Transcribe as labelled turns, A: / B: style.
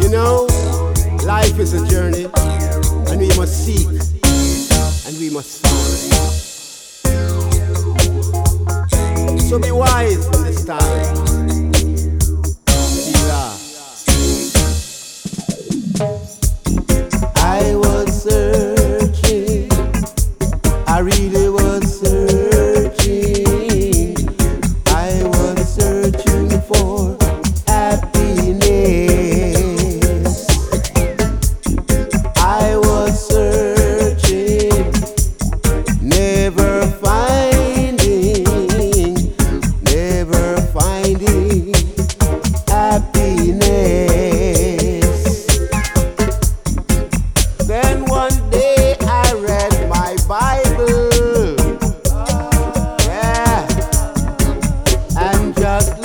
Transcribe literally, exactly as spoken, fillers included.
A: You know, life is a journey, and we must seek, and we must find. So be wise in this time.